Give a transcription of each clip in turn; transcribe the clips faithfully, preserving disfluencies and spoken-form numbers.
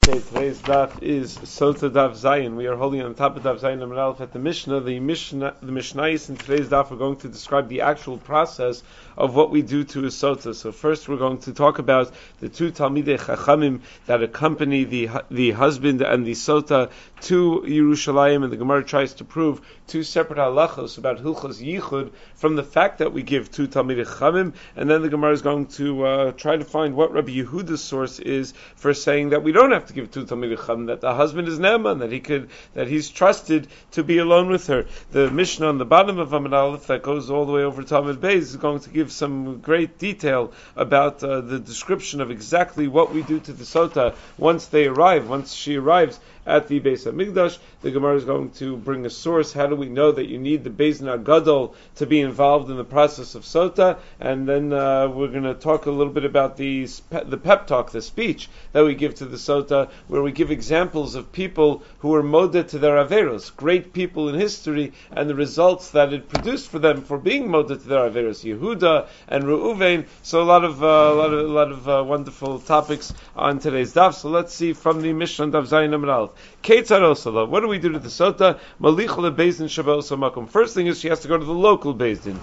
Okay, today's daf is Sota Daf Zayin. We are holding on top of Daf Zayin Amud Aleph at the Mishnah. The Mishnah, the Mishnayos in today's daf are going to describe the actual process of what we do to a Sota. So first we're going to talk about the two Talmidei Chachamim that accompany the the husband and the Sota to Yerushalayim, and the Gemara tries to prove two separate halachos about Hilchos Yichud from the fact that we give two Talmidei Chachamim, and then the Gemara is going to uh, try to find what Rabbi Yehuda's source is for saying that we don't have to give two Talmidei Chachamim, that the husband is Ne'eman, that he could, that he's trusted to be alone with her. The Mishnah on the bottom of Amud Aleph that goes all the way over to Amud Beis is going to give some great detail about uh, the description of exactly what we do to the Sota once they arrive, once she arrives at the Beis HaMikdash. The Gemara is going to bring a source. How do we know that you need the Beis Nagadol to be involved in the process of Sota? And then uh, we're going to talk a little bit about the the pep talk, the speech that we give to the Sota, where we give examples of people who were modeh to their averos, great people in history, and the results that it produced for them for being modeh to their averos, Yehuda and Reuven. So a lot of uh, a lot of a lot of uh, wonderful topics on today's daf. So let's see from the Mishnah Daf Zayin Amud Aleph. What do we do to the Sota? Malichah lebezdin shabbos makom. First thing is she has to go to the local bezdin.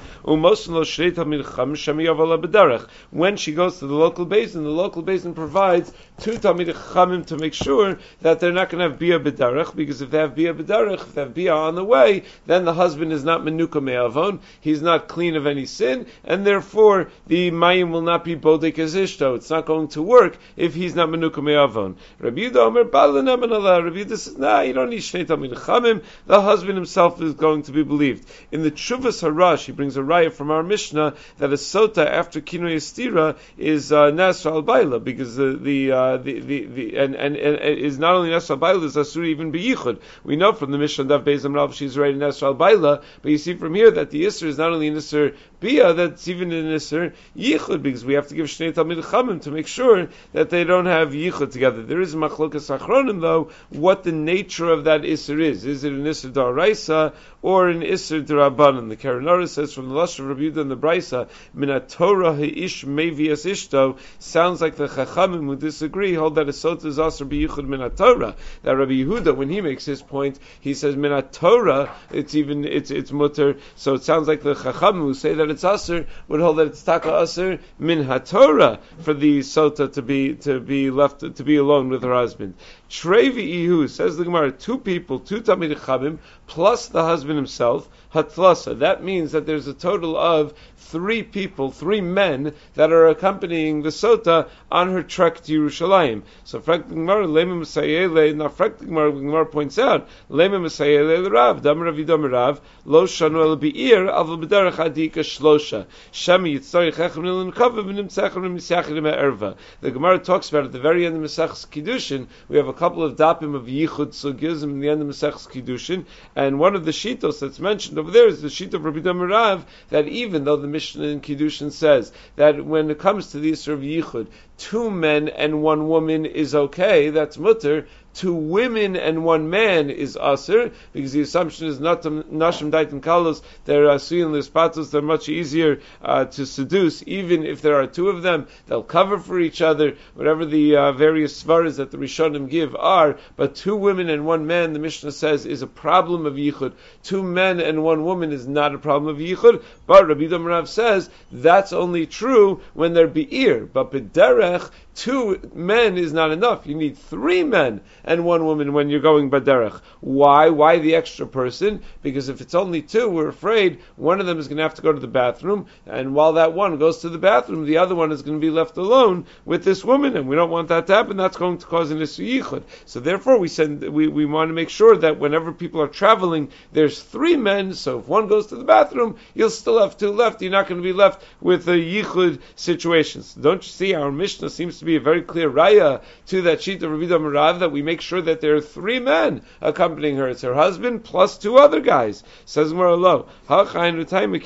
When she goes to the local bezdin, the local bezdin provides two Talmidei Chachamim to make sure that they're not going to have bia b'darech, because if they have bia b'darech, if they have bia on the way, then the husband is not menuka me'avon, he's not clean of any sin, and therefore the mayim will not be bodek as ishto. It's not going to work if he's not menuka me'avon. Rabbi Yehuda Omer balanem and Allah. Rabbi Yehuda says, nah, you don't need shnei Talmidei Chachamim. The husband himself is going to be believed. In the Tshuvas Harash, he brings a raya from our Mishnah that a Sota after Kinoi Estira is uh, Nasra al-Baila, because the the, uh, the the the and, and and is not only Nasra al-Baila, is Asur even B'yichud. We know from the Mishnah Daf Beis Amud Aleph she's already Nasra al-Baila, but you see from here that the Isser is not only an Isser Bia, that's even an Isser Yichud, because we have to give Shnei Talmidei Chachamim to make sure that they don't have Yichud together. There is Machlokas Achronim though, what the nature of that Isser is. Is it an Isser D'Oraisa or an Isser D'Rabbanan? The Karanara says from the Lashon of Rabbi Yehuda and the Brisa, Min Torah Ha'ish Mevias Ishto, sounds like the Chachamim who disagree hold that a Sota is also B'yichud Min Torah. That Rabbi Yehuda, when he makes his point, he says Min Torah, it's even it's it's mutter. So it sounds like the Chachamim who say that it's Aser would hold that it's Taka Aser Min HaTorah for the Sota to be to be left to be alone with her husband. Trevi Ihu, says the Gemara, two people, two Talmidei Chachamim, plus the husband himself, Hatlasa. That means that there's a total of three people, three men, that are accompanying the Sota on her trek to Yerushalayim. So Frak the Gemara, Lema Masayele, now Frak the Gemara, the Gemara points out, Lema Masayele Rav, Dam Rav Yidom Rav, Lo Shanu El Be'ir, Avl B'derech Adika Shlosha, Shemi Yitzari Chechem Nilin Kavav, V'nim Tzechem Misyachim Erva. The Gemara talks about at the very end of Mesach's Kiddushin, we have a couple of dapim of Yichud Sugizm in the end of Mesach's Kiddushin, and one of the shitos that's mentioned over there is the shita of Rabbi Yehuda Rav, that even though the Mishnah in Kiddushin says that when it comes to the Yisur of Yichud, two men and one woman is okay, that's mutter. Two women and one man is aser, because the assumption is not nashim daitin kalos, they're asuyin lispatos, they're much easier uh, to seduce, even if there are two of them, they'll cover for each other, whatever the uh, various svaras that the Rishonim give are, but two women and one man, the Mishnah says, is a problem of yichud. Two men and one woman is not a problem of yichud, but Rabbi Yehuda Rav says, that's only true when they're be'ir, but b'derech, two men is not enough. You need three men and one woman when you're going baderech. Why? Why the extra person? Because if it's only two, we're afraid one of them is going to have to go to the bathroom, and while that one goes to the bathroom, the other one is going to be left alone with this woman, and we don't want that to happen. That's going to cause an issue yichud. So therefore, we send we, we want to make sure that whenever people are traveling, there's three men. So if one goes to the bathroom, you'll still have two left. You're not going to be left with a yichud situation. So don't you see? Our Mishnah seems to be a very clear raya to that sheet of Rabbi Yehuda Rav, that we make sure that there are three men accompanying her. It's her husband plus two other guys. Says more low. Over here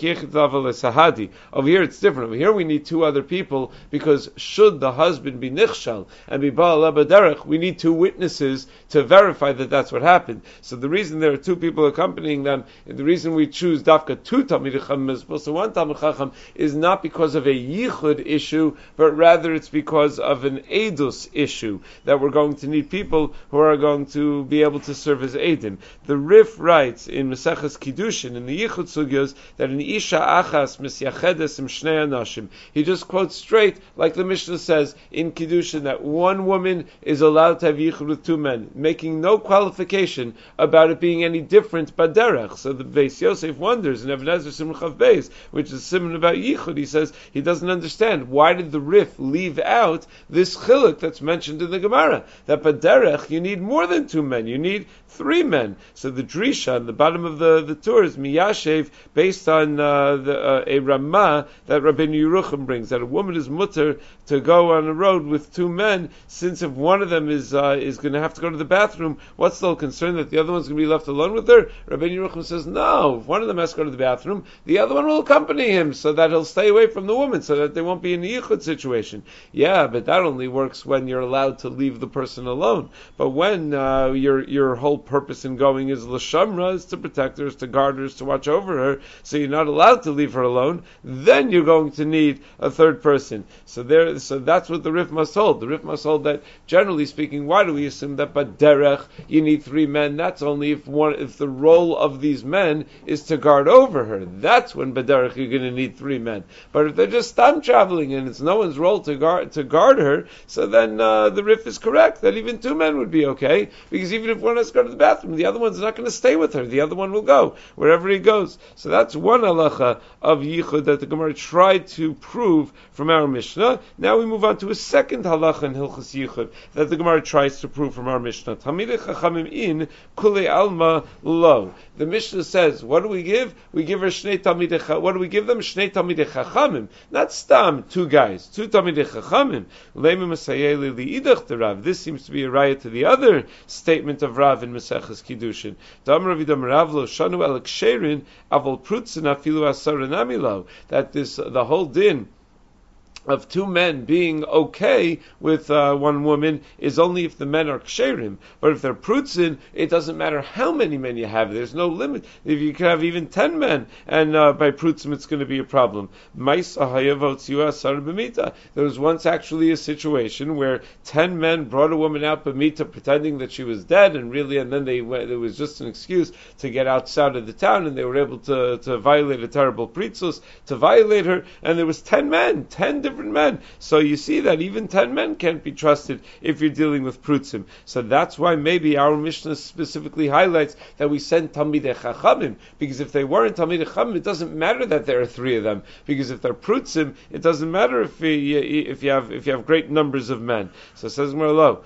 it's different. Over here we need two other people, because should the husband be nichshal and be ba'al baderech, we need two witnesses to verify that that's what happened. So the reason there are two people accompanying them, and the reason we choose dafka two Talmidei Chachamim as opposed to one Talmid Chacham, is not because of a yichud issue, but rather it's because of of an edus issue, that we're going to need people who are going to be able to serve as edim. The Rif writes in Maseches Kiddushin, in the Yichud Sugyos, that an isha achas misyachedes im shnei anashim. He just quotes straight, like the Mishnah says in Kiddushin, that one woman is allowed to have yichud with two men, making no qualification about it being any different baderech. So the Beis Yosef wonders in Even Ezer Simchav Beis, which is simon about yichud, he says he doesn't understand why did the Rif leave out this chiluk that's mentioned in the Gemara, that baderech you need more than two men, you need three men. So the drisha on the bottom of the the Tur is miyashev, based on uh, the, uh, a Ramah that Rabbeinu Yerucham brings, that a woman is mutter to go on a road with two men, since if one of them is uh, is going to have to go to the bathroom, what's the whole concern that the other one's going to be left alone with her? Rabbeinu Yerucham says, no, if one of them has to go to the bathroom, the other one will accompany him, so that he'll stay away from the woman, so that they won't be in a yichud situation. Yeah, but that only works when you're allowed to leave the person alone. But when uh, your your whole purpose in going is l'shamra, is to protect her, is to guard her, is to watch over her, so you're not allowed to leave her alone, then you're going to need a third person. So there, so that's what the Rif must hold. The Rif must hold that, generally speaking, why do we assume that baderech you need three men? That's only if one, if the role of these men is to guard over her. That's when baderech you're going to need three men. But if they're just stam traveling and it's no one's role to guard to guard her, so then uh, the Rif is correct that even two men would be okay, because even if one has to go to the bathroom, the other one's not going to stay with her. The other one will go wherever he goes. So that's one halacha of yichud that the Gemara tried to prove from our Mishnah. Now we move on to a second halacha in Hilchos Yichud that the Gemara tries to prove from our Mishnah. Talmidei chachamim in, kulei alma lo. The Mishnah says, what do we give? We give her shnei talmidei chachamim. What do we give them? Shnei talmidei chachamim. Not stam, two guys. Two talmidei chachamim. Leimi masayei li'idach de Rav. This seems to be a raya to the other statement of Rav in Maseches Kiddushin. Dam Rav Yidam Rav lo shanu el ksherin avol prutzin afilu asara namilo. That this, the whole din of two men being okay with uh, one woman is only if the men are ksherim. But if they're prutzin, it doesn't matter how many men you have. There's no limit. If you can have even ten men, and uh, by prutzin it's going to be a problem. There was once actually a situation where ten men brought a woman out b'mita pretending that she was dead, and really, and then they went, it was just an excuse to get outside of the town, and they were able to, to violate a terrible pritzus, to violate her, and there was ten men, ten different men. So you see that even ten men can't be trusted if you're dealing with prutzim. So that's why maybe our Mishnah specifically highlights that we send Talmidei Chachamim, because if they weren't Talmidei Chachamim, it doesn't matter that there are three of them, because if they're prutzim, it doesn't matter if you, if you have if you have great numbers of men. So it says Merlo,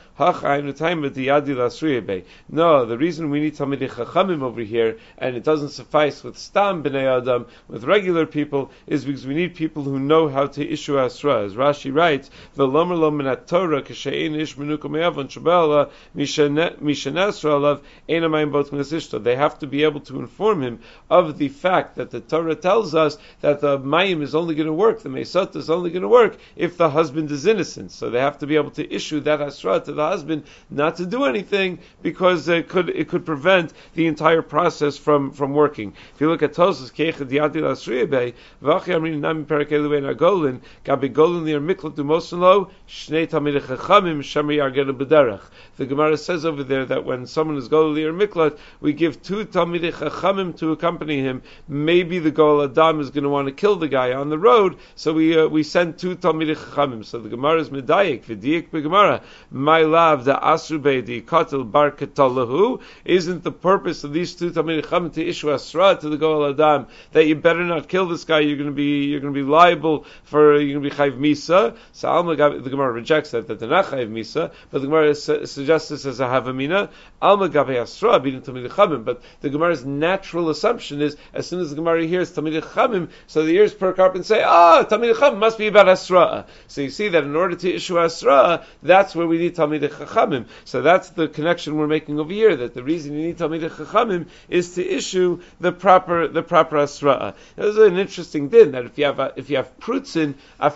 no, the reason we need Talmidei Chachamim over here, and it doesn't suffice with Stam B'nei Adam, with regular people, is because we need people who know how to issue us. As Rashi writes, "V'lomer lo minat Torah k'she'ein ish menuka me'avon shabala mishenesra alav einamayim bot minasishto." They have to be able to inform him of the fact that the Torah tells us that the mayim is only going to work, the meisot is only going to work if the husband is innocent. So they have to be able to issue that asra to the husband not to do anything, because it could it could prevent the entire process from, from working. If you look at Tosfos Keichad Yadi Lasriyabei, V'achi Amrin Nami Perek Eluvein Agolin Gabi Golin Lir Miklat Dumosalo Shnei Talmidei Chachamim Shemri Yargenu B'derech. The Gemara says over there that when someone is Golin Lir Miklat, we give two Talmidei Chachamim to accompany him. Maybe the Gol Adam is going to want to kill the guy on the road, so we uh, we send two Talmidei Chachamim. So the Gemara is Medayik V'Diyik B'Gemara. My love, the Asrubei the Katel Bar Katalahu. Isn't the purpose of these two Talmidei Chachamim to issue Asra to the Gol Adam that you better not kill this guy? You're going to be you're going to be liable for you're going to be Chayv Misa. So Alma, the Gemara rejects that that they're not Chayv Misa, but the Gemara su- suggests this as a Havamina. Alma Gabe Asra being Talmidei Chachamim, but the Gemara's natural assumption is as soon as the Gemara hears Talmidei Chachamim, so the ears perk up and say, ah, oh, Talmidei Chachamim must be about Asra. So you see that in order to issue Asra, that's where we need Talmidei Chachamim. So that's the connection we're making over here, that the reason you need Talmidei Chachamim is to issue the proper the proper Asra. This is an interesting din that if you have a, if you have prutzin, afilu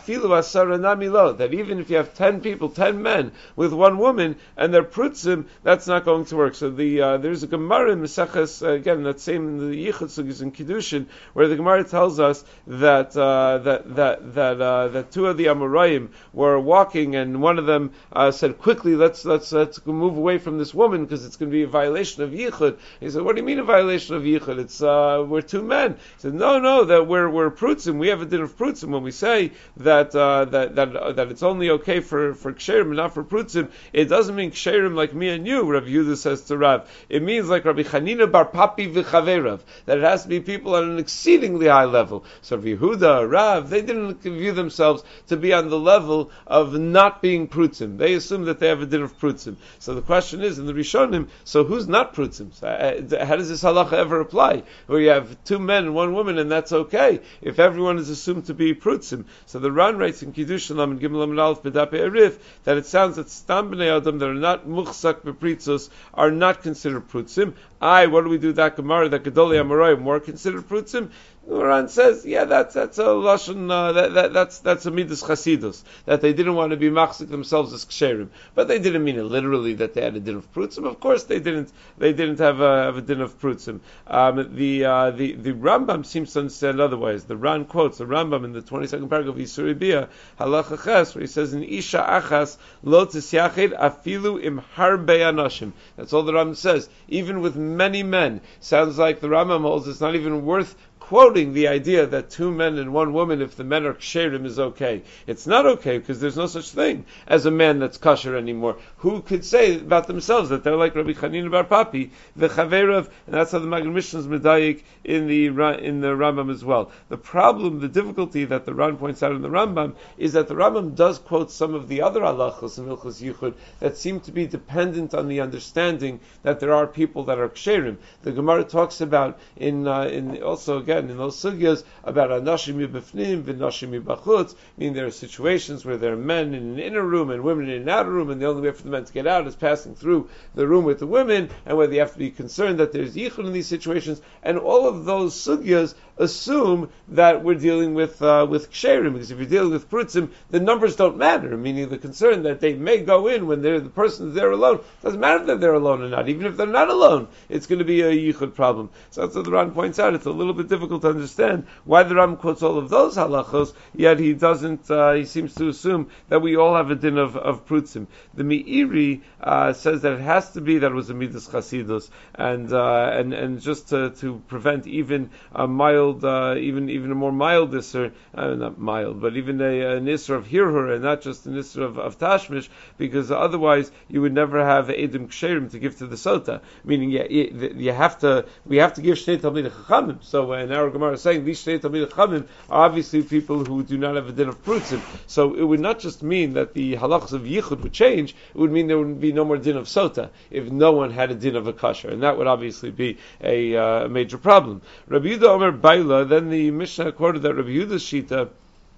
afilu asara namilo, that even if you have ten people, ten men with one woman, and they're prutzim, that's not going to work. So the uh, there's a Gemara in Maseches, uh, again, that same in the Yichud Sugis in Kiddushin, where the Gemara tells us that uh, that that that uh, that two of the Amoraim were walking, and one of them uh, said, "Quickly, let's let's let's move away from this woman because it's going to be a violation of Yichud." He said, "What do you mean a violation of Yichud? It's uh, we're two men." He said, "No, no, that we're we're prutzim. We have a din of prutzim when we say that uh, that that uh, that it's only okay for for ksherim and not for prutzim. It doesn't mean ksherim like me and you." Rav Yehuda says to Rav, it means like Rabbi Chanina bar Papi v'chaverav, that it has to be people on an exceedingly high level. So Rav Yehuda, Rav, they didn't view themselves to be on the level of not being prutzim. They assume that they have a din of prutzim. So the question is, in the Rishonim, so who's not prutzim? So, uh, how does this halacha ever apply? Where you have two men and one woman, and that's okay if everyone is assumed to be prutzim. So the Ran writes in Kiddushin Lam and Gimel Lam and Aleph B'Dapei Arif that it sounds that stam b'nei adam that are not muchsak b'pritzos are not considered prutzim. I, what do we do that Gemara that Gedolei Amoraim were considered prutzim? Quran says, yeah, that's that's a lashon, uh, that, that that's that's a midas chasidus, that they didn't want to be machzik themselves as ksherim, but they didn't mean it literally that they had a din of prutzim. Of course, they didn't. They didn't have a, have a din of prutzim. Um, the uh, the the Rambam seems to understand otherwise. The Ran quotes the Rambam in the twenty-second paragraph of Yisur Bia Halacha Ches, where he says, "In isha achas lo tisyachid afilu im harbe anashim." That's all the Rambam says. Even with many men, sounds like the Rambam holds it's not even worth quoting the idea that two men and one woman, if the men are ksherim, is okay. It's not okay because there's no such thing as a man that's kosher anymore. Who could say about themselves that they're like Rabbi Chanina bar Papi, the Chaverav, and that's how the Magen Mishnah is medayik in the in the Rambam as well. The problem, the difficulty that the Ran points out in the Rambam is that the Rambam does quote some of the other halachos in Hilchos Yichud that seem to be dependent on the understanding that there are people that are ksherim. The Gemara talks about in uh, in also again in those sugyas about anashim yibifnim v'nashim yibachutz, meaning there are situations where there are men in an inner room and women in an outer room, and the only way for the men to get out is passing through the room with the women, and whether you have to be concerned that there's yichud in these situations, and all of those sugyas assume that we're dealing with uh, with ksherim, because if you're dealing with prutzim, the numbers don't matter, meaning the concern that they may go in when they're the person is there alone. It doesn't matter if they're alone or not. Even if they're not alone, it's going to be a yichud problem. So that's what the Ran points out. It's a little bit difficult to understand why the Ram quotes all of those halachos, yet he doesn't, uh, he seems to assume that we all have a din of, of prutzim. The Meiri uh, says that it has to be that it was a midas chasidus, and uh, and and just to, to prevent even a mild, uh, even even a more mild isser, uh, not mild, but even a, an isser of hirhur, and not just an isser of, of tashmish, because otherwise you would never have edim ksherim to give to the sota. Meaning, yeah, you, you have to, we have to give shnei talmidei chachamim. So when our Gemara is saying these shnei talmidei chachamim are obviously people who do not have a din of prutzim. So it would not just mean that the halachas of yichud would change; it would mean there would be no more din of sota if no one had a din of a kasher, and that would obviously be a uh, major problem. Rabbi Yehuda Omer Baila. Then the Mishnah quoted that Rabbi Yehuda's shita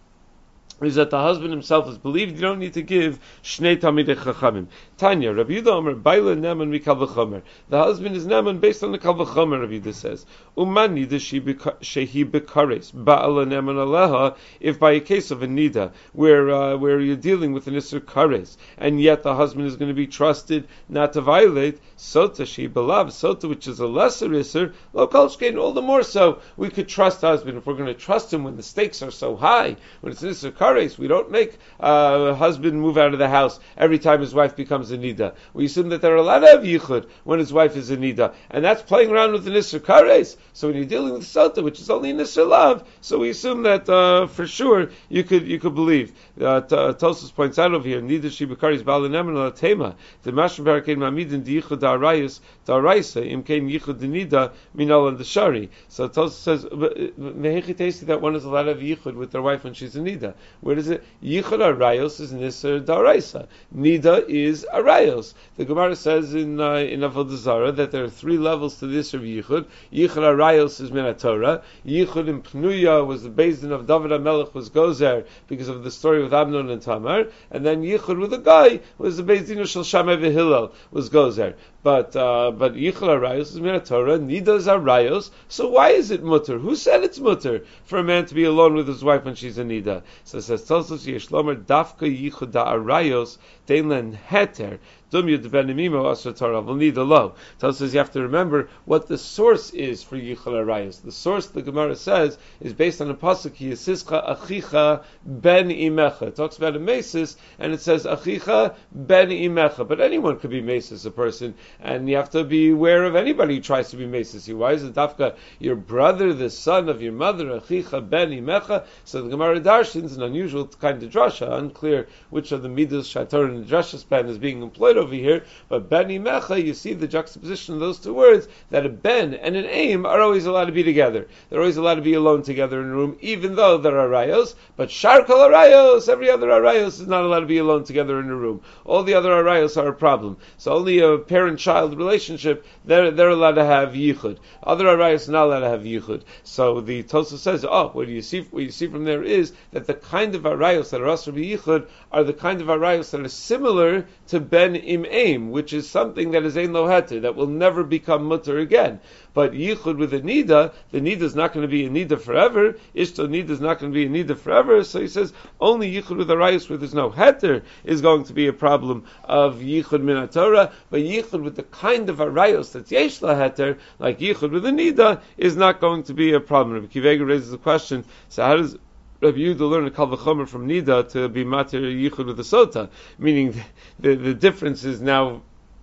is that the husband himself is believed. You don't need to give shnei talmidei chachamim. Tanya, Rabbi Yehuda Omer, Baila Neman mikal v'chomer. The husband is Neman based on the kal v'chomer, Rabbi Yehuda says. Umani the shehi bekares ba'ala Neman aleha. If by a case of a nida where uh, where you're dealing with an isser kares, and yet the husband is going to be trusted not to violate sota she belav sota, which is a lesser isser, lo kol shkein, all the more so we could trust the husband. If we're going to trust him when the stakes are so high, when it's an isser kares, we don't make uh, a husband move out of the house every time his wife becomes a nida. We assume that they're allowed to have yichud when his wife is a nida, and that's playing around with the nisr kares. So when you're dealing with sota, which is only a nisr lav, so we assume that uh, for sure you could you could believe. Uh, Tosfos points out over here, nida she bekares ba'alenemen la tema the mashma barakein mamidin di yichud da'arayis da'araisa im kein yichud nida minal and the shari. So Tosfos says mehechi testi that one is allowed to have yichud with their wife when she's a nida. Where does it? Yichud arayos is nisr da'araisa. Nida is arayos. The Gemara says in uh, in Avodah Zarah that there are three levels to this of yichud. Yichud arayos is min Torah. Yichud in Pnuya was the Beis Din of David HaMelech was gozer because of the story with Amnon and Tamar, and then yichud with a guy was the Beis Din of Shel Shammai v'Hillel was gozer. But uh, but yichud arayos is min Torah. Nida is arayos. So why is it mutter? Who said it's mutter for a man to be alone with his wife when she's a nida? So says, Tosos Yeshlomer Dafka Yichud Da'arayos Deinlen Heter. Dumya Debenimimo Asr Torah will need a low. Tosos you have to remember what the source is for Yichud Arayos. The source, the Gemara says, is based on a pasuk Yisischa Achicha Ben Imecha. It talks about a mesis, and it says Achicha Ben Imecha. But anyone could be mesis, a person, and you have to be aware of anybody who tries to be mesis. Why is it Dafka your brother, the son of your mother, Achicha Ben Imecha? So the Gemara Darshan is an unusual kind of drasha, unclear which of the midas Shator and the drasha span is being employed over here, but Ben Imecha, you see the juxtaposition of those two words, that a Ben and an aim are always allowed to be together. They're always allowed to be alone together in a room, even though there are arayos, but Sharkal arayos, every other arayos is not allowed to be alone together in a room. All the other arayos are a problem. So only a parent-child relationship, they're, they're allowed to have yichud. Other arayos are not allowed to have yichud. So the Tosafos says, oh, what you see, what you see from there is that the kind of arayos that are asur b'yichud are the kind of arayos that are similar to Ben Im Aim, which is something that is ein lo heter, that will never become mutter again. But yichud with a nida, the nida is not going to be a nida forever. Ishto nida is not going to be a nida forever. So he says only yichud with a rayos where there's no heter is going to be a problem of yichud min Torah. But yichud with the kind of a rayos that's yesh la heter, like yichud with a nida, is not going to be a problem. Rabbi Kivega raises the question: so how does Rabbi Yehuda learn a kal v'chomer from nida to be matir yichud with the sota? Meaning the, the, the difference is now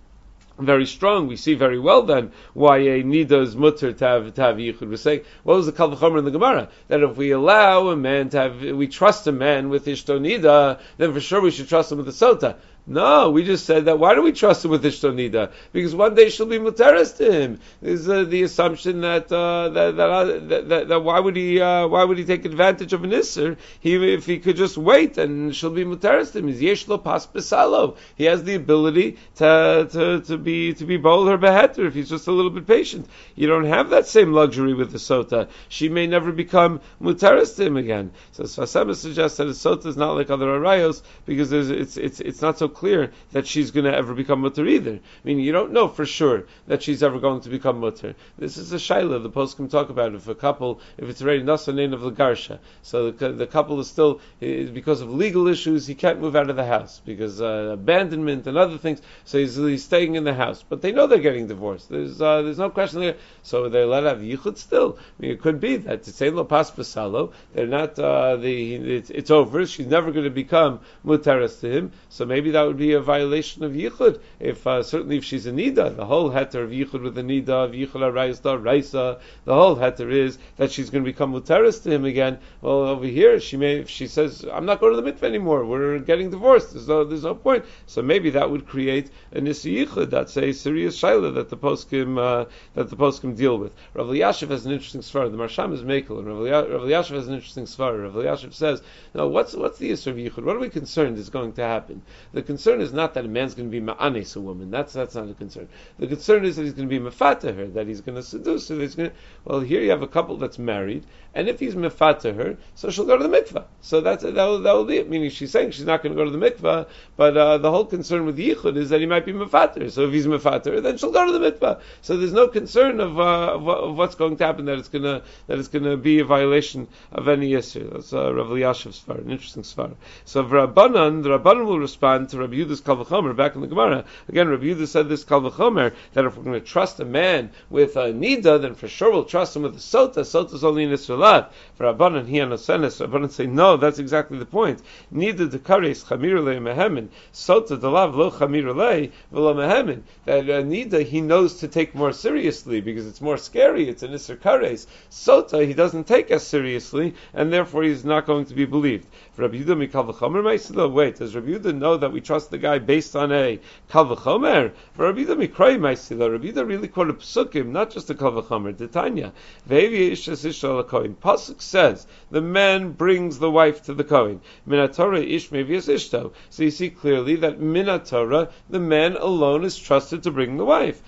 very strong. We see very well then why a nida is mutter to have to have yichud. We're saying, what was the kal v'chomer in the Gemara? That if we allow a man to have, we trust a man with ishto nida, then for sure we should trust him with the sota. No, we just said that. Why do we trust him with ishto nida? Because one day she'll be muteres to him. Is uh, the assumption that uh, that, that, uh, that, that that why would he uh, why would he take advantage of an isser? He if he could just wait and she'll be muteres to him. Is yesh lo pas besalo. He has the ability to to to be to be bold her beheter if he's just a little bit patient. You don't have that same luxury with the sota. She may never become muteres to him again. So Sfas Emes suggests that a sota is not like other arayos because there's, it's it's it's not so clear that she's going to ever become mutter either. I mean, you don't know for sure that she's ever going to become mutter. This is a shaila the poskim talk about. If a couple, if it's already nasanein of the garsha, so the, the couple is still, because of legal issues, he can't move out of the house because uh, abandonment and other things. So he's, he's staying in the house, but they know they're getting divorced. There's uh, there's no question there. So they're allowed to have yichud still. I mean, it could be that it's ein lo pas v'salo. They're not uh, the it's, it's over. She's never going to become mutaras to him. So maybe that would be a violation of yichud. If uh, certainly if she's a nida, the whole heter of yichud with the nida of yichud arayis da raisa, the whole heter is that she's going to become mutaras to him again. Well, over here she may, if she says, "I'm not going to the mikveh anymore. We're getting divorced. There's no, there's no point." So maybe that would create a nisi yichud. That's a serious shaila that the poskim uh, that the poskim deal with. Rav Elyashiv has an interesting svara. The Marsham is mekel, and Rav Elyashiv has an interesting svara. Rav Elyashiv says, "No, what's what's the issue of yichud? What are we concerned is going to happen? The concern is not that a man's going to be ma'anes a woman. That's that's not the concern. The concern is that he's going to be mefata her, that he's going to seduce her. That he's going to, well, here you have a couple that's married, and if he's mefata her, so she'll go to the mikvah. So that's that will, that will be it. Meaning she's saying she's not going to go to the mikvah, but uh, the whole concern with yichud is that he might be mefata her. So if he's mefata her, then she'll go to the mikvah. So there's no concern of, uh, of, of what's going to happen, that it's going to that it's going to be a violation of any yisur. That's uh, Rav Elyashiv's svara, an interesting svara. So Rabbanan, the Rabbanan will respond to Rabbi Yehuda's kal v'chomer back in the Gemara. Again, Rabbi Yehuda said this kal v'chomer, that if we're going to trust a man with a nida, then for sure we'll trust him with a sota. Sota is only in Israelat. For Rabbanan, he and Osenes, Rabbanan say, no, that's exactly the point. Nida dekares chamir le mehemin. Sota delav lo chamir le v'lo mehemin. That a nida he knows to take more seriously because it's more scary. It's an isser kares. Sota he doesn't take as seriously, and therefore he's not going to be believed. For Rabbi Yehuda mi kal v'chomer ma'isilo. Wait, does Rabbi Yehuda know that we trust the guy based on a kal v'chomer? For Rabbi Yehuda mikroi ma'isilo. Rabbi Yehuda really quoted psukim, not just a kal v'chomer. Tanya ve'evi ishas isha l'kohen. Pasuk says the man brings the wife to the kohen. Minatorah ish mevias ishto. So you see clearly that minatorah the man alone is trusted to bring the wife.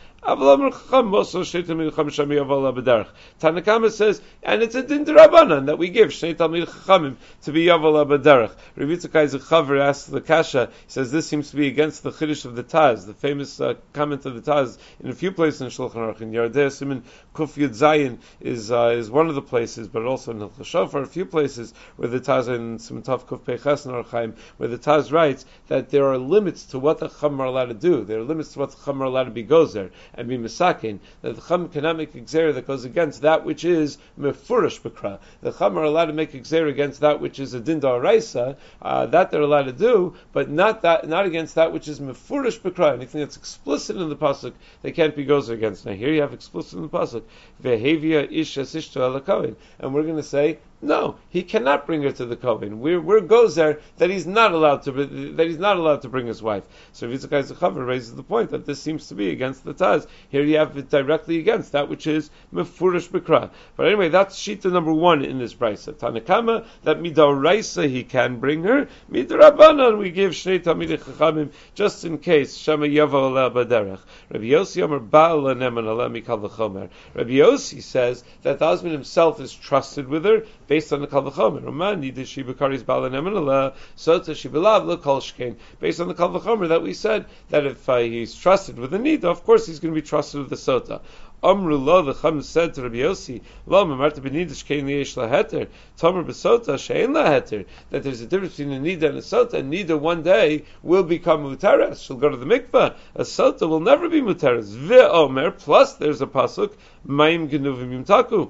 Tanakama says, and it's a din d'Rabbanan that we give Shnei Talmid Chachamim to be Yaval b'derech. Rabbi Yitzchak Chaver asks the Kasha, he says this seems to be against the Chiddush of the Taz, the famous uh, comment of the Taz in a few places in Shulchan Aruch. In Yardei Siman Kuf Yud Zayin is uh, is one of the places, but also in Hilchos Shofar, a few places where the Taz in Siman Tav Kuf Pei Ches in Orach Chaim, where the Taz writes that there are limits to what the Chacham are allowed to do. There are limits to what the Chacham are allowed to be gozer and be misakin. That the Chacham cannot make a gzera that goes against that which is mefurish b'kra. The Chacham are allowed to make a gzera against that which is a din da'oraisa, uh, that they're allowed to do, but not that, not against that which is mefurish b'kra. Anything that's explicit in the pasuk, they can't be gozer against. Now here you have explicit in the pasuk, ve'hevia ish es ishto ala kohen, and we're going to say, no, he cannot bring her to the kohen. We're we're gozer that he's not allowed to that he's not allowed to bring his wife. So Yitzchak Zachavar raises the point that this seems to be against the Taz. Here you have it directly against that which is mefurish b'kra. But anyway, that's shita number one in this brisa. Tanakama that midoraisa he can bring her. Midrabanan we give shnei tamidei chachamim just in case shema yavo aleh baderech. Rabbi Yossi Amar Baal neman aleh mikal v'chomer. Rabbi Yossi says that the husband himself is trusted with her based on the Kal V'chomer. Romani the Shibakaris Baal neman aleh sota shibelav lo kol shkein. Based on the Kal V'chomer that we said that if uh, he's trusted with the nida, of course he's going to be trusted with the sota. Amru lo, the Chum said to Rabbi Yossi, lo mamarta b'nidish kein liyesh laheter, tomer b'sota she'en laheter, that there's a difference between a nida and a sota, and nida one day will become muteres, she'll go to the mikveh, a sota will never be muteres. Ve'omer, plus there's a pasuk, ma'im genuvim yimtaku,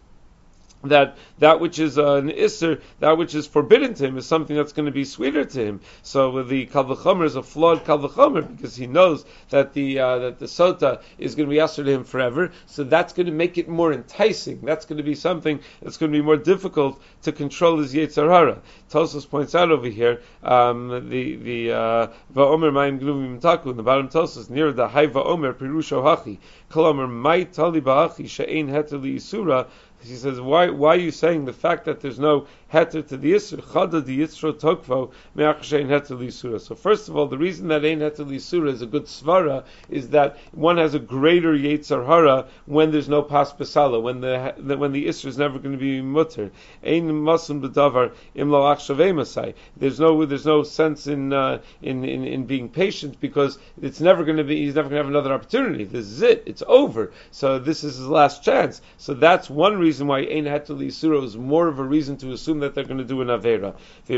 that that which is uh, an isser, that which is forbidden to him, is something that's going to be sweeter to him. So the kal v'chomer is a flawed kal v'chomer because he knows that the uh, that the sota is going to be asur to him forever. So that's going to make it more enticing. That's going to be something that's going to be more difficult to control his yetzer hara. Tosfos points out over here um, the the va'omer ma'im gnuvim taku in the bottom Tosfos near the hay va'omer pirusho hachi kolomer mai tali ba'achi she'ein heter li isura. He says, why why are you saying the fact that there's no heter to the Yisra, chada the Yisra tokvo, me'ach she'ein heter l'Yisura. So first of all, the reason that ein heter l'Yisura is a good svara is that one has a greater Yetzer Hara when there's no pas pesala, when the when the Yisra is never going to be mutter. Ein masun b'davar im lo achshavei masai. There's no there's no sense in, uh, in in in being patient because it's never going to be he's never going to have another opportunity. This is it. It's over. So this is his last chance. So that's one reason. reason why ein heter l'Yisura is more of a reason to assume that they're going to do an avera.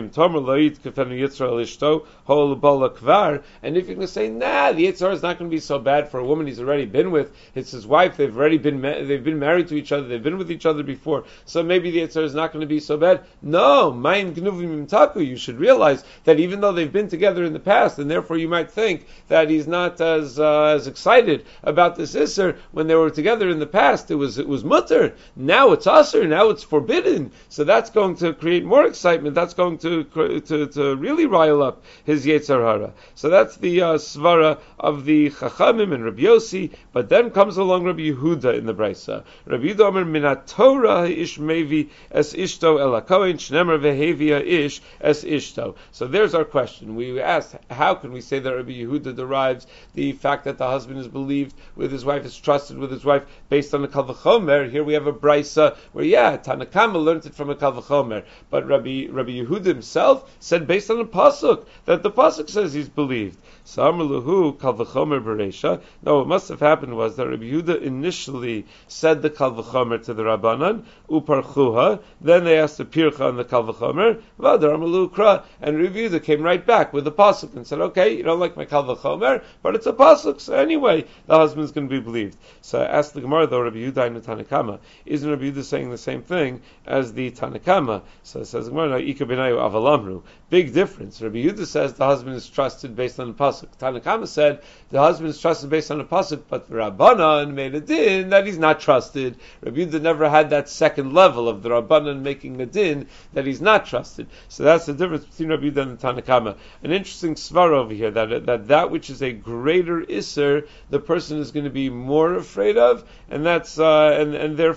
And if you're going to say, nah, the Yetzer Hara is not going to be so bad for a woman he's already been with, it's his wife, they've already been they've been married to each other, they've been with each other before, so maybe the Yetzer Hara is not going to be so bad. No, ma'im gnuvim imtaku, you should realize that even though they've been together in the past, and therefore you might think that he's not as uh, as excited about this Isser when they were together in the past, it was it was mutter. Now it's asur, now it's forbidden. So that's going to create more excitement. That's going to to, to really rile up his Yetzer Hara. So that's the uh, svara of the Chachamim and Rabbi Yossi. But then comes along Rabbi Yehuda in the Brisa. Rabbi Yehuda Omer minat Torah ish mevi es ishto el hakohen shnemer vehevia ish es ishto. So there's our question. We asked, how can we say that Rabbi Yehuda derives the fact that the husband is believed with his wife, is trusted with his wife, based on the Kal V'chomer? Here we have a Brisa where, yeah, Tanakama learned it from a Kal V'chomer, but Rabbi Rabbi Yehuda himself said based on a pasuk that the pasuk says he's believed. So Amrulahu Kal V'chomer Bereisha. No, what must have happened was that Rabbi Yehuda initially said the Kal V'chomer to the Rabbanan, Uparchuha. Then they asked the Pircha on the Kal V'chomer, Vadar Amrulahu Kra, and Rabbi Yehuda came right back with the pasuk and said, okay, you don't like my Kal V'chomer, but it's a pasuk, so anyway, the husband's going to be believed. So I asked the Gemara though, Rabbi Yehuda and the Tanakama, isn't Rabbi Yehuda saying the same thing as the Tanakama? So it says, Ika b'nayu avalamru. Big difference. Rabbi Yehuda says the husband is trusted based on the pasuk. Tanakama said the husband is trusted based on the pasuk, but the Rabbanan made a din that he's not trusted. Rabbi Yehuda never had that second level of the Rabbanan making a din that he's not trusted. So that's the difference between Rabbi Yehuda and the Tanakama. An interesting svara over here that that that which is a greater isser, the person is going to be more afraid of, and that's uh, and and therefore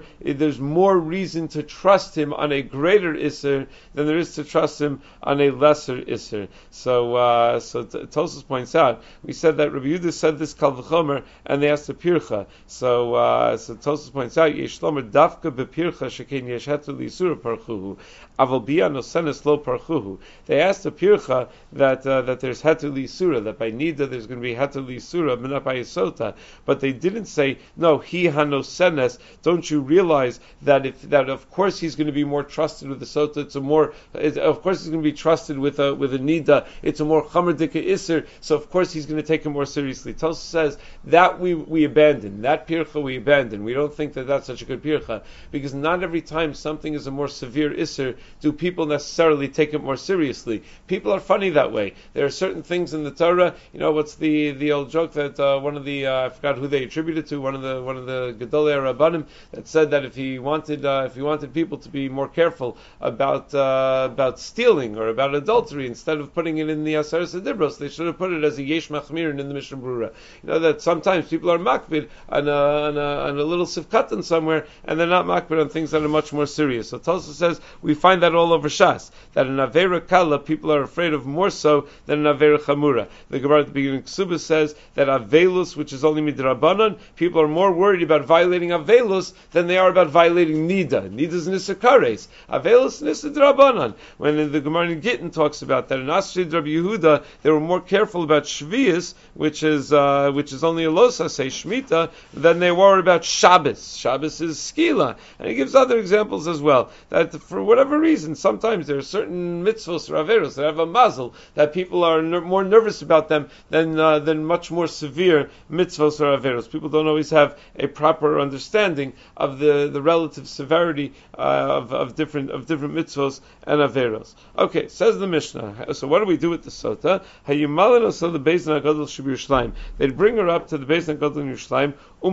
there's more reason to trust him on a greater Isser than there is to trust him on a lesser Isser. So, uh, so Tosfos points out, we said that Rabbi Yehuda said this Kal V'chomer, and they asked the Pircha. So, uh, so Tosfos points out, Yesh Lomer Dafka B'Pircha Shekein Yesh Heter L'Yisura Parchuhu, Aval Bia Nosenes Lo Parchuhu. They asked the Pircha that uh, that there's Heter L'Yisura, that by Nida there's going to be Heter L'Yisura, but not by Yisota. But they didn't say, no, he Hanosenes. Don't you realize that if that of course he's going to be more trusted with the Sota. It's a more, it, of course he's going to be trusted with a with a Nida. It's a more Chamer Dika Isser. So of course he's going to take him more seriously. Tosfos says that we we abandon that Pircha we abandon. We don't think that that's such a good Pircha because not every time something is a more severe Isser do people necessarily take it more seriously. People are funny that way. There are certain things in the Torah. You know what's the the old joke that uh, one of the uh, I forgot who they attributed to one of the one of the Gedolei Rabbanim that said that if he wanted uh, if he wanted people to be more careful about uh, about stealing or about adultery, instead of putting it in the Aseres Adibros, they should have put it as a Yesh Machmirin in the Mishnah Brura. You know that sometimes people are makbid on a, on a, on a little sivkatan somewhere, and they're not makbid on things that are much more serious. So Tosfos says we find that all over Shas, that in Avera Kala people are afraid of more so than in Avera Chamura. The Gemara at the beginning of Ksubah says that Avelus, which is only midrabanan, people are more worried about violating Avelus than they are about violating Nida. Nida is Nisakares. Avelus Nisadrabanan. When in the Gemara in Gittin talks about that in Asrid Rabbi Yehuda, they were more careful about Shvius, which is uh, which is only a losa, say Shemitah, than they were about Shabbos. Shabbos is Skila. And he gives other examples as well. That for whatever reason, sometimes there are certain mitzvos or averos that have a mazel, that people are ner- more nervous about them than uh, than much more severe mitzvos or averos. People don't always have a proper understanding of the, the relative severity uh, of, of different of different mitzvos and averos. Okay, says the Mishnah. So what do we do with the sota? Hayumalin also the Beis Din HaGadol Sheb Yerushalayim. They'd bring her up to the Beis Din HaGadol in Yerushalayim,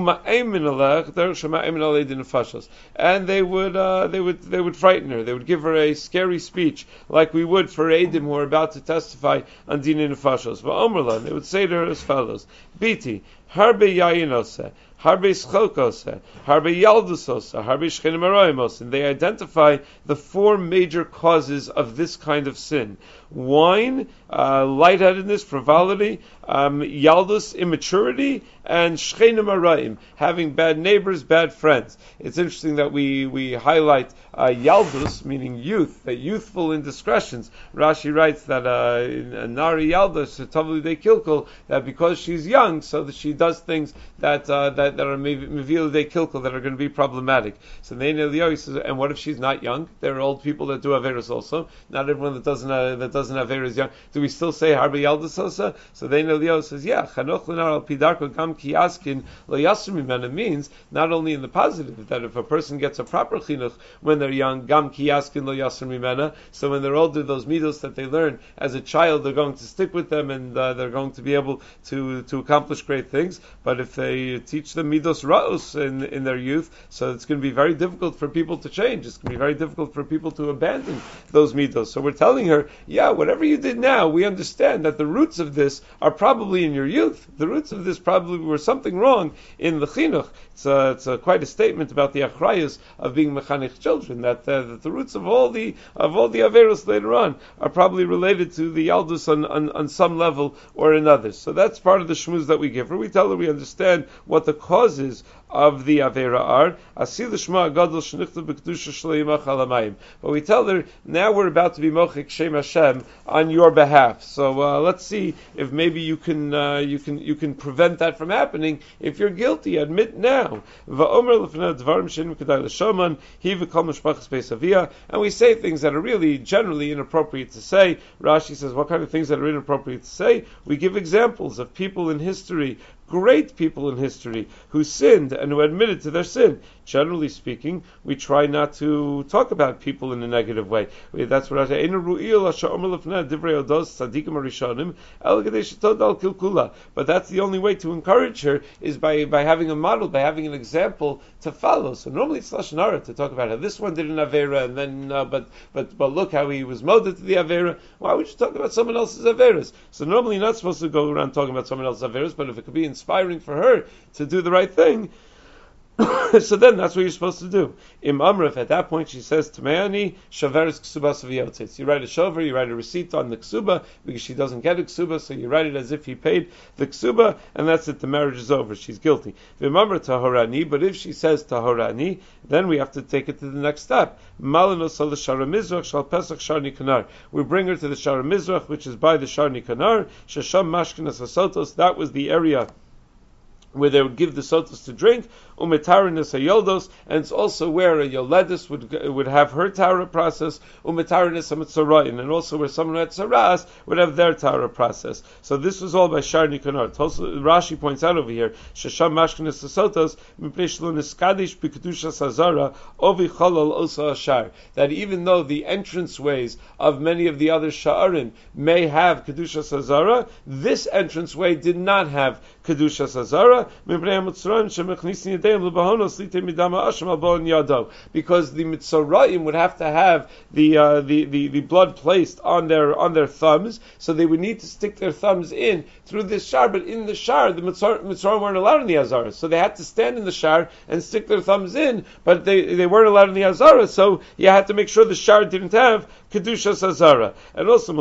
and they would uh, they would they would frighten her. They would give her a scary speech, like we would for Eidim who are about to testify on Dinei Nefashos. But they would say to her as follows: Biti, harbe yayin Harbe Schokose, Harbe Yaldusose, Harbe Shchenim Aroimos, and they identify the four major causes of this kind of sin: wine, uh, lightheadedness, frivolity, um, Yaldus, immaturity, and Shchenim Aroim, having bad neighbors, bad friends. It's interesting that we we highlight uh, Yaldus, meaning youth, that youthful indiscretions. Rashi writes that uh, Nari Yaldus, Tavli Kilkul, that because she's young, so that she does things that uh, that that are mevil de kilkel, that are going to be problematic. So the Eliyahu says, and what if she's not young? There are old people that do averos also. Not everyone that doesn't uh, that doesn't have averos is young. Do we still say harbe yaldus also? So the Eliyahu says, yeah, chanoch lenar al pidarko gam kiaskin lo yasser mimena means not only in the positive that if a person gets a proper chinuch when they're young, gam kiaskin lo yasser mimena. So when they're older, those midos that they learn as a child, they're going to stick with them and uh, they're going to be able to to accomplish great things. But if they teach them midos ra'us in, in their youth, so it's going to be very difficult for people to change. It's going to be very difficult for people to abandon those midos. So we're telling her, yeah, whatever you did now, we understand that the roots of this are probably in your youth. The roots of this probably were something wrong in the chinuch. It's, a, it's a, quite a statement about the achrayus of being mechanech children, that, uh, that the roots of all the of all the averos later on are probably related to the yaldus on, on, on some level or another. So that's part of the shmuz that we give her. We tell her we understand what the causes of the Avera are. But we tell her, now we're about to be Mochik Shem Hashem on your behalf. So uh, let's see if maybe you can uh, you can you can prevent that from happening. If you're guilty, admit now. And we say things that are really generally inappropriate to say. Rashi says, what kind of things that are inappropriate to say? We give examples of people in history, great people in history, who sinned and who admitted to their sin. Generally speaking, we try not to talk about people in a negative way. That's what I say. But that's the only way to encourage her, is by, by having a model, by having an example to follow. So normally it's lashon hara to talk about how this one did an avera, and then uh, but but but look how he was molded to the avera. Why would you talk about someone else's averas? So normally you're not supposed to go around talking about someone else's averas, but if it could be inspiring for her to do the right thing, So then that's what you're supposed to do. Im Amrif, at that point she says, Tameani, Shaveris Ksubas V'yotzitz. You write a shover, you write a receipt on the Ksuba, because she doesn't get a Ksuba, so you write it as if he paid the Ksuba, and that's it, the marriage is over, she's guilty. Im Amr Tahorani, but if she says Tahorani, then we have to take it to the next step. Malano Sal Shara Mizrach, Shal Pesach Sharni Kanar. We bring her to the Shara Mizrach, which is by the Sharni Kanar, Shasham Mashkinas Asotos, that was the area where they would give the sotos to drink, umetarinis hayoldos, and it's also where a yoledis would would have her tara process, umetarinis hamitzorayin, and also where someone who had saras would have their tara process. So this was all by Sharni Kanar. Rashi points out over here, shesham mashkinis sotos mipnei shelo niskadish b'kedushas hazara ovi cholol osa ashar. That even though the entranceways of many of the other sha'arim may have kedushas hazara, this entranceway did not have kedushas hazara. Because the Mitzrayim would have to have the, uh, the, the, the blood placed on their on their thumbs, so they would need to stick their thumbs in through this shar, but in the shar, the Mitzrayim weren't allowed in the Azara, so they had to stand in the shar and stick their thumbs in, but they, they weren't allowed in the Azara, so you had to make sure the shar didn't have Kedushas Azara. And also,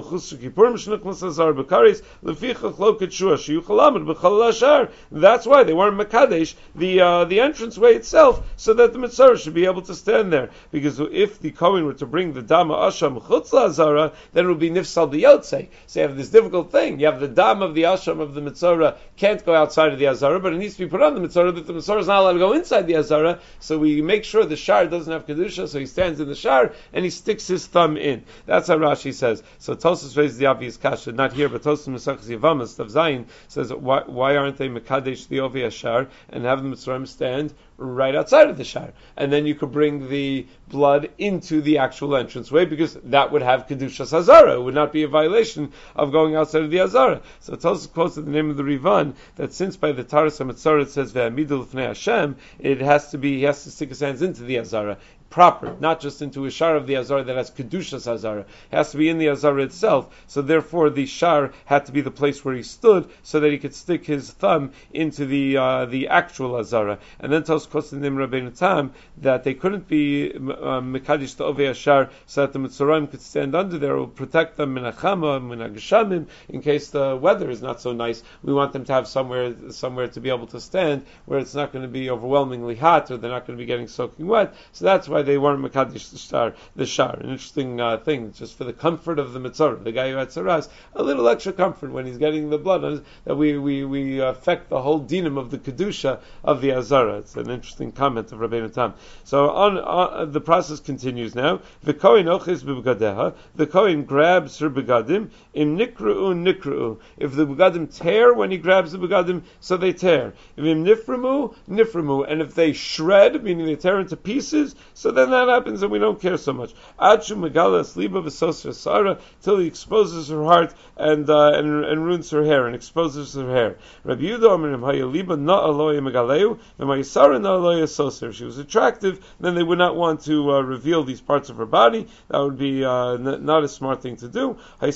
that's why they weren't Makadesh, the uh, the entranceway itself, so that the Mitzvah should be able to stand there. Because if the Kohen were to bring the Dama Asham Chutz Azara, then it would be Nifsal the Yotzei. So you have this difficult thing. You have the Dam of the Asham of the Mitzvah can't go outside of the Azara, but it needs to be put on the Mitzvah that the Mitzvah is not allowed to go inside the Azara, so we make sure the Shar doesn't have Kedusha, so he stands in the Shar and he sticks his thumb in. That's how Rashi says. So Tosas raises the obvious kasha, not here, but Tosas Mesachas Yavamas, Tav Zayin, says, why, why aren't they Mekadesh the Ovi Ashar and have the Mitzrayim stand right outside of the shar, and then you could bring the blood into the actual entranceway, because that would have Kedushas Hazara. It would not be a violation of going outside of the Hazara. So it also quotes in the name of the Rivan that since by the Taras HaMetzora it says Ve'amidu L'fnei Hashem, it has to be, he has to stick his hands into the Hazara proper, not just into a shar of the Azara that has Kedushas Azara. It has to be in the Azara itself, so therefore the shar had to be the place where he stood, so that he could stick his thumb into the uh, the actual Azara. And then tells Kostanim Rabbeinu Tam that they couldn't be Mekadish to Ovei Ashar, so that the Mitzrayim could stand under there, it will protect them min hachama, min hageshamim, in case the weather is not so nice. We want them to have somewhere somewhere to be able to stand, where it's not going to be overwhelmingly hot, or they're not going to be getting soaking wet. So that's why they weren't Mekadesh the shar. The shar. An interesting uh, thing, just for the comfort of the Mitzvah, the guy who had Saras, a little extra comfort when he's getting the blood, on his, that we we we affect the whole dinam of the Kedusha of the Azara. It's an interesting comment of Rabbeinu Tam. So on, on the process continues now. The Kohen oches b'begadeha. The Kohen grabs her begadim. Im nikru'u nikru'u. If the begadim tear when he grabs the begadim, so they tear. If im niframu niframu, and if they shred, meaning they tear into pieces, so then that happens and we don't care so much. Adshu megala sliba v'sos Sarah, till he exposes her heart and, uh, and and ruins her hair and exposes her hair. Rabbi Yehuda Omerim hayaliba na aloya megaleu v'mayisara na aloya soser. If she was attractive, then they would not want to uh, reveal these parts of her body. That would be uh, n- not a smart thing to do. If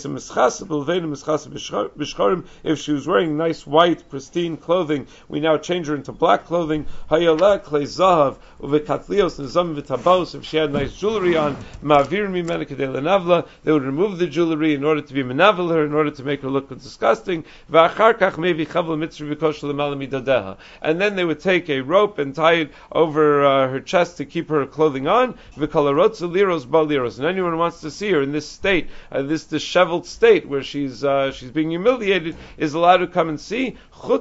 she was wearing nice white pristine clothing, we now change her into black clothing. If she had nice jewelry on, they would remove the jewelry in order to be menavel her, in order to make her look disgusting. And then they would take a rope and tie it over uh, her chest to keep her clothing on. And anyone who wants to see her in this state, uh, this disheveled state where she's uh, she's being humiliated, is allowed to come and see.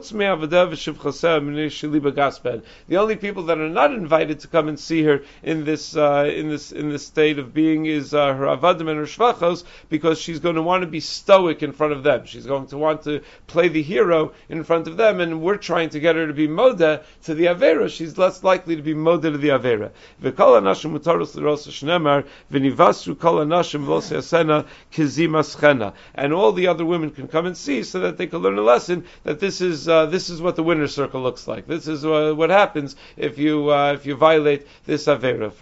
The only people that are not invited to come and see her in this uh, in this in this state of being is uh, her avadim and her shvachos, because she's going to want to be stoic in front of them. She's going to want to play the hero in front of them, and we're trying to get her to be moda to the avera. She's less likely to be moda to the avera. V'kol hanashim mutaros l'rosa shnemar v'nivasru kol hanashim v'los yasena kizimas chena. And all the other women can come and see, so that they can learn a lesson that this is uh, this is what the winner's circle looks like. This is uh, what happens if you uh, if you violate this avera.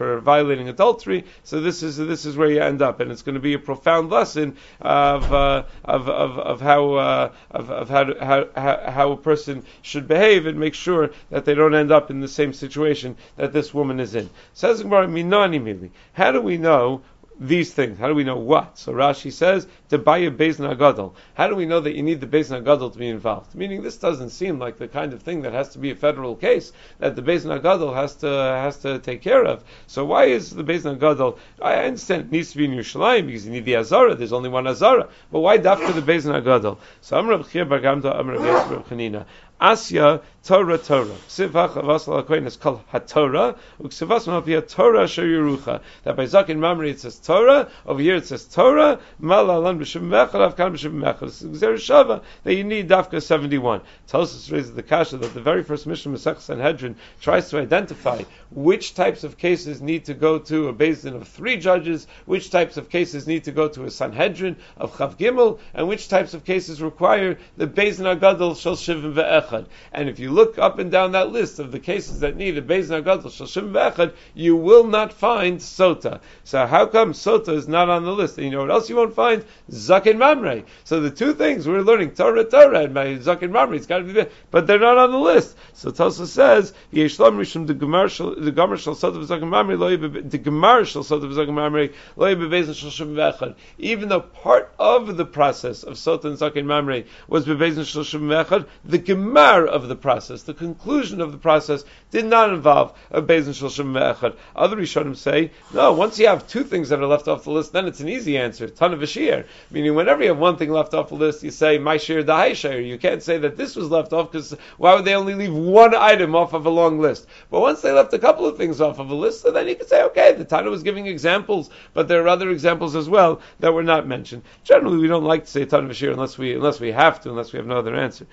for violating adultery. So this is this is where you end up, and it's going to be a profound lesson of uh, of, of of how uh, of, of how, to, how how how a person should behave and make sure that they don't end up in the same situation that this woman is in. Says the Gemara, Minani mili. How do we know these things? How do we know what? So Rashi says, to buy a Beis Nagadol. How do we know that you need the Beis Nagadol to be involved? Meaning, this doesn't seem like the kind of thing that has to be a federal case that the Beis Nagadol has to has to take care of. So why is the Beis Nagadol? I understand it needs to be in Yerushalayim because you need the Azara. There's only one Azara. But why dafka the Beis Nagadol? So Amar Rav Chia bar Gamda, Amar Rav Yosef bar Chanina. Asya Torah Torah. Ksivach avas l'kohen is called HaTorah. Uksivas mapia Torah sheyirucha. That by Zakin Mamre it says Torah. Over here it says Torah. Malalan b'shem mechad avkan b'shem mechad. It's Gzer Shava that you need Dafka seventy-one. Tosfos raises the kasha that the very first Mishnah Masech Sanhedrin tries to identify which types of cases need to go to a Beis Din of three judges, which types of cases need to go to a Sanhedrin of Chav Gimel, and which types of cases require the Beis Din Agadol Shel Shivim Ve'echad. And if you look up and down that list of the cases that need a Beis Din Agadol Shel Shivim Ve'echad, you will not find Sota. So how come Sota is not on the list? And you know what else you won't find? Zaken Mamre. So the two things we're learning, Torah Torah and by Zaken Mamre, it's got to be there, but they're not on the list. So Tosa says, Yeshlam Rishum the Gemar Shel the Gemar Shel Sota V'Zaken Mamre lo yib the Gemar Shel Sota V'Zaken Mamre lo yib Beis Din Shel Shivim Ve'echad. Even though part of the process of Sota and Zaken Mamre was Beis Din Shel Shivim Ve'echad, the Gemar of the process, the conclusion of the process, did not involve a Beis Din Shel Shivim Ve'echad. Other Rishonim say, no, once you have two things that are left off the list, then it's an easy answer. Ton of a shear. Meaning, whenever you have one thing left off the list, you say, my shear, the high shear. You can't say that this was left off, because why would they only leave one item off of a long list? But once they left a couple of things off of a list, so then you can say, okay, the Tana was giving examples, but there are other examples as well that were not mentioned. Generally, we don't like to say ton of a shear unless we unless we have to, unless we have no other answer.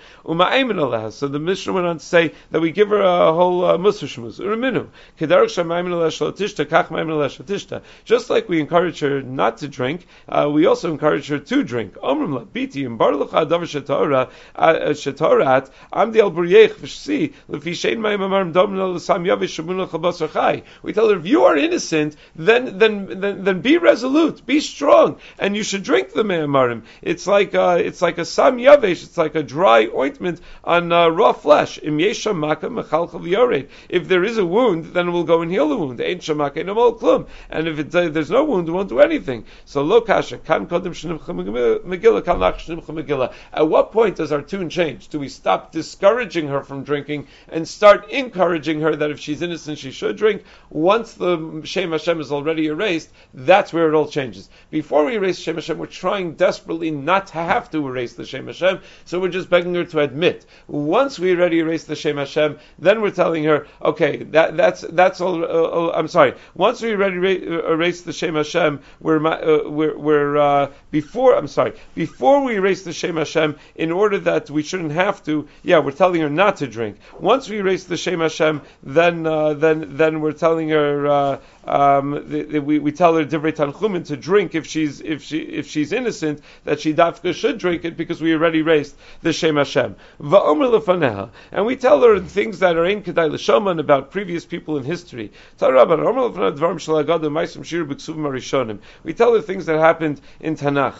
So the Mishnah went on to say that we give her a whole uh, musar shmuz. Just like we encourage her not to drink, uh, we also encourage her to drink. We tell her, if you are innocent, then then then, then be resolute, be strong, and you should drink the me'amarim. It's like uh, it's like a sam yavesh, it's like a dry ointment on uh, raw flesh. If there is a wound, then it will go and heal the wound. And if it, uh, there's no wound, it won't do anything. So lo kasha kan kodim shnimcha megillah kan lach shnimcha megillah. At what point does our tune change? Do we stop discouraging her from drinking and start encouraging her that if she's innocent she should drink? Once the Shem Hashem is already erased, that's where it all changes. Before we erase Shem Hashem, we're trying desperately not to have to erase the Shem Hashem, so we're just begging her to admit. Once we already erase the Shem Hashem, then we're telling her, okay, that, that's that's all. Uh, uh, I'm sorry. Once we already ra- erase the Shem Hashem, we're uh, we're, we're uh, before. I'm sorry. Before we erase the Shem Hashem, in order that we shouldn't have to, yeah, we're telling her not to drink. Once we erase the Shem Hashem, then uh, then then we're telling her. Uh, Um, the, the, we, we tell her divrei tanchumin to drink if she's if she if she's innocent, that she dafka should drink it because we already raised the Shem Hashem. Va'omer lefaneha, and we tell her things that are in kedai l'shoman about previous people in history. We tell her things that happened in Tanakh,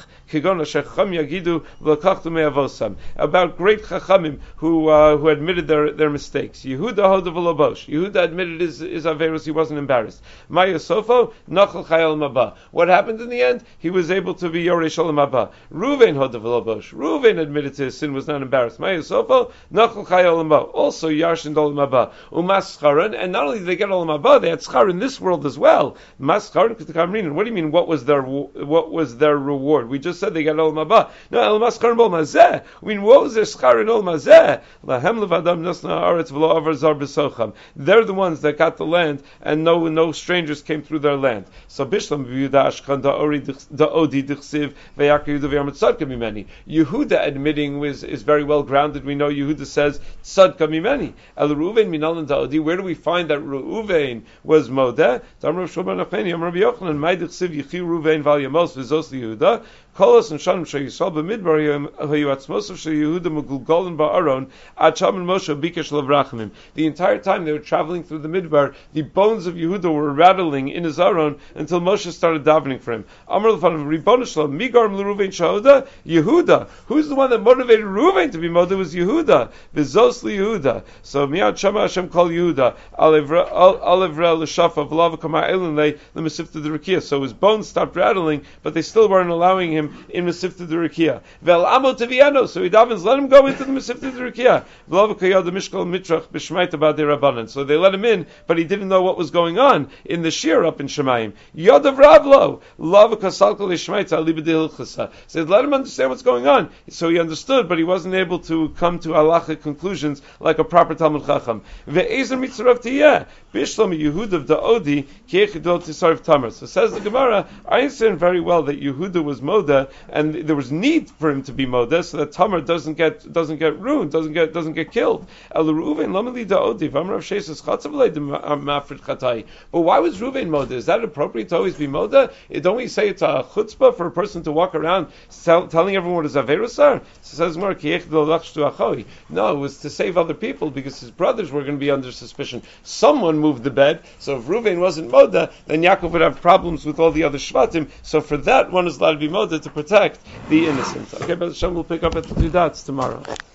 about great chachamim who uh, who admitted their, their mistakes. Yehuda hodav v'lobosh. Yehuda admitted his his averus. He wasn't embarrassed. Maya Sofo, Nachal Chayal Maba. What happened in the end? He was able to be Yoresh Olam Haba. Ruvain Hodav Lobosh. Ruvain admitted to his sin, was not embarrassed. Maya Sofo, Nachal Chayal Maba. Also Yarshin Olam Haba. Umas Charan, and not only did they get Olam Haba, they had schar in this world as well. Mas Charan K'Tamrin. What do you mean? What was their what was their reward? We just said they got Olam Haba. No, El Mas Charan Bol Mazeh. I mean, what was their schar in Olam Mazeh? Lahem Levadam Nasna Aretz V'Lo Avar Zar B'Socham. They're the ones that got the land, and no no strangers came through their land. So Bishlam Yehuda Ashkan Da'ori Da'odi Dichsiv Ve'yakar Yehuda Ve'yam Tzadka Mimeni. Yehuda admitting was is very well grounded. We know Yehuda says Tzadka Mimeni. El Reuven Minalan Da'odi. Where do we find that Reuven was Modeh? Tamrav Shlomo Nachmeni Amrav Yochanan Mai Dichsiv Yichi Reuven Val Yamos V'Zos Yehuda. Kolos and Shanim Sheyisol b'Midbar Hayu Atzmosav Sheyehuda Megulgolim Ba'aron Ad Shaman Moshe Bikesh Lavrachamim. The entire time they were traveling through the Midbar, the bones of Yehuda were rattling in his Aron until Moshe started davening for him. Amar L'fanav Ribono Shalom Migarm L'Ruvain Shahoda Yehuda. Who's the one that motivated Ruvain to be moda? Was Yehuda. V'zos Yehuda. So Miyad Shama Hashem Kol Yehuda Alevra L'Shafa V'Lava Kamar Elin Le L'Mesifta D'Rukia. So his bones stopped rattling, but they still weren't allowing him in Mesifta D'Rukia. Vel Amo Teviano. So he davens, let him go into the Mesifta D'Rukia. V'Lava Kayad Mishkal Mitrach B'Shmaita B'Adei Rabbanan. So they let him in, but he didn't know what was going on in the shir up in Shemayim. Yodav Ravlo Lava Kasalko L'Shmaita Ali B'Dei Hilchasa. Said, let him understand what's going on. So he understood, but he wasn't able to come to halachic conclusions like a proper Talmud Chacham. Ve'ezer mitzvarav tiyeh bishlam Yehuda v'da'odi ki'echidol tisarv tamar. So says the Gemara, I understand very well that Yehuda was moda, and there was need for him to be moda, so that tamar doesn't get doesn't get ruined, doesn't get doesn't get killed. El Reuven lamali da'odi v'amrav sheisas chatzav mafrid chatai. But why was Reuven moda? Is that appropriate to always be moda? Don't we say it's a chutzpah for a person to walk around tell, telling everyone what his averos are? So says more ki'echidol lachshtu achoi. No, it was to save other people because his brothers were going to be under suspicion. Someone moved the bed, so if Reuven wasn't moda, then Yaakov would have problems with all the other shvatim. So for that, one is allowed to be moda to protect the innocent. Okay, but Hashem will pick up at the two dots tomorrow.